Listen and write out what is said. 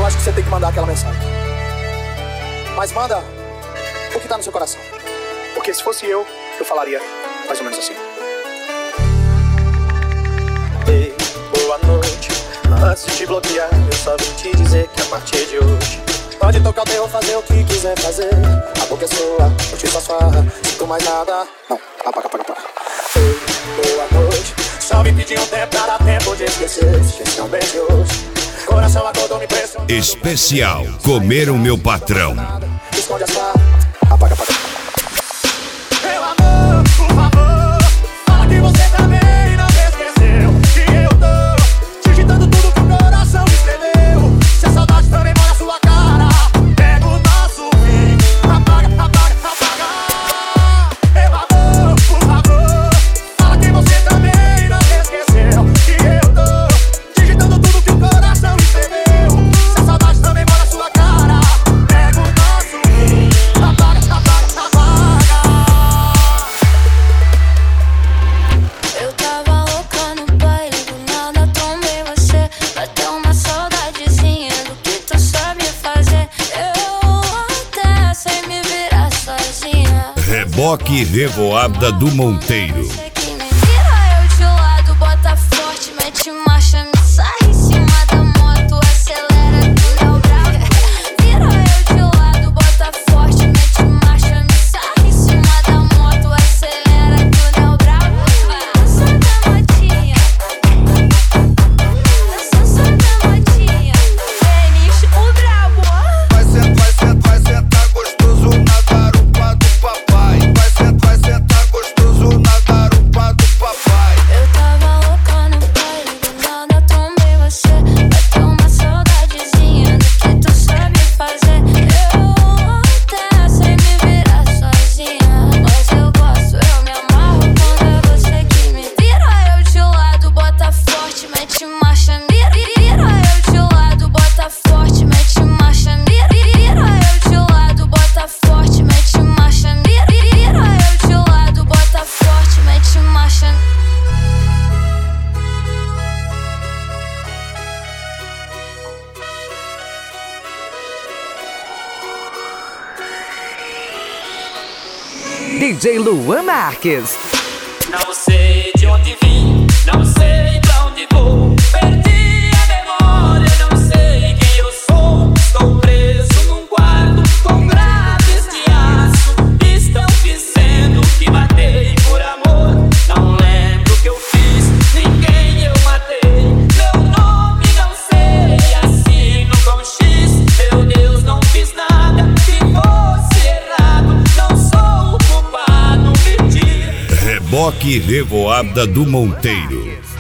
eu acho que você tem que mandar aquela mensagem. Mas manda o que tá no seu coração. Porque se fosse eu falaria mais ou menos assim. Ei, boa noite. Antes de te bloquear, eu só vim te dizer que a partir de hoje pode tocar o terror, fazer o que quiser fazer. A boca é sua, curtir sua farra. Sinto mais nada. Não, apaga. Ei, boa noite. Só me pedi um tempo pra dar tempo de esquecer. Esqueci um beijo hoje. Coração acordou, me pressionou. Especial Comer o Meu Patrão. Esconde as farras. Apaga. Meu amor, por favor, fala que você também não esqueceu que eu tô digitando tudo que o coração escreveu. Se a saudade também mora na sua cara, pega o nosso fim. Apaga. Meu amor, por favor, fala que você também não esqueceu que eu tô digitando tudo que o coração escreveu. Se a saudade também mora na sua cara, pega o nosso fim. Apaga. Eu tava louca no baile, do nada tomei você. Bateu uma saudadezinha do que tu sabe fazer. Eu até sei me virar sozinha. Reboque e Revoada do Monteiro. Você que me vira eu de lado, bota forte, mete marcha, me sai em cima da moto, acelera do meu bravo. Vira eu de lado, bota forte, mete marcha, me sai em cima da moto, acelera do meu bravo. Santa Matinha, Santa Matinha, Denis, o brabo. Vai sentar gostoso na garupa do papai. Vai sentar gostoso na garupa do papai. Eu tava louca no baile, do nada tomei você. Bateu uma saudadezinha do que tu sabe fazer. Eu até sei me virar sozinha, mas eu gosto, eu me amarro quando é você que me vira eu de lado, bota forte, mete marcha, vira eu de lado, bota forte, mete marcha, vira eu de lado, bota forte, mete marcha, vira eu de lado, bota forte, mete marcha. DJ Luan Marques. Não sei de onde vim, não sei pra onde vou. Perdi a memória, não sei quem eu sou. Estou preso num quarto com grades de aço. Estão dizendo que matei por amor. Não lembro o que eu fiz, ninguém eu matei. Meu nome não sei, assino com X. Meu Deus, não fiz nada, se fosse errado, não sou o culpado, me tira. Reboque e Revoada do Monteiro.